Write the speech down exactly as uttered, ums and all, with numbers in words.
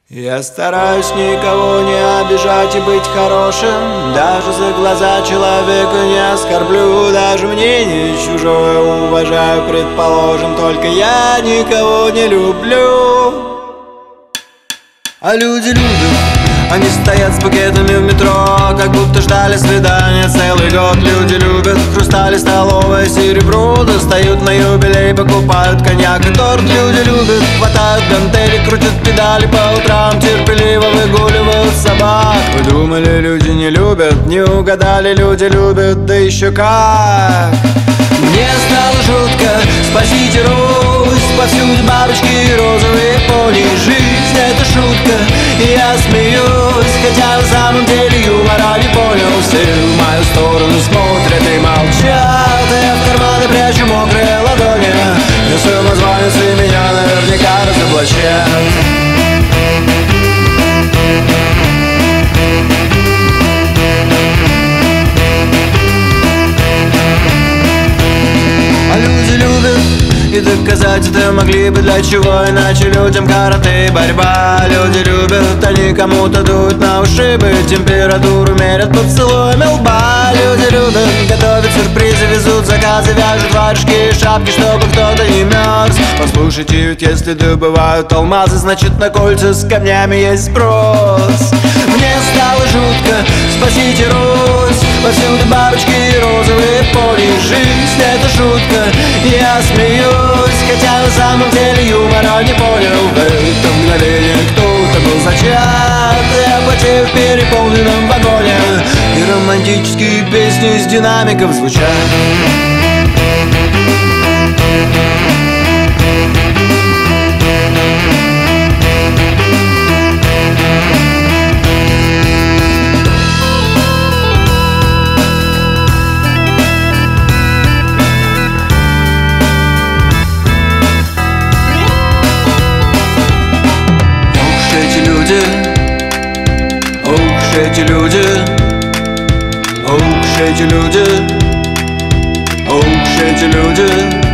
Я стараюсь никого не обижать и быть хорошим. Даже за глаза человека не оскорблю. Даже мнение чужое уважаю, предположим. Только я никого не люблю. А люди любят, они стоят с букетами в метро, как будто ждали свидания целый год. Люди любят хрустали, столовое серебро, достают на юбилей, покупают коньяк и торт. Люди любят, хватают гантели, крутят педали по утрам, терпеливо выгуливают собак. Вы думали, люди не любят? Не угадали, люди любят, да еще как. Мне стало жутко, спасите Русь, повсюду бабочки и розовые пони. Жизнь — это шутка, и я смеюсь, хотя на самом деле юмора не понял. Все в мою сторону смотрят и молчат, а я в карманы прячу мокрые ладони. Я самозванец, и меня наверняка разоблачат. И доказать это могли бы, для чего иначе людям карате и борьба. Люди любят, они кому-то дуют на ушибы, температуру мерят поцелуями лба. Люди любят готовить сюрпризы, везут заказы, вяжут варежки и шапки, чтобы кто-то не мерз. Послушайте, ведь если добывают алмазы, значит на кольца с камнями есть спрос. Мне стало жутко, спасите Русь, повсюду бабочки и розовые пони. Жизнь — это шутка, я смеюсь, хотя на самом деле юмора не понял. В это мгновение кто-то был зачат, я потею в переполненном вагоне, и романтические песни из динамиков звучат. Уж эти люди, уж эти люди, уж эти люди.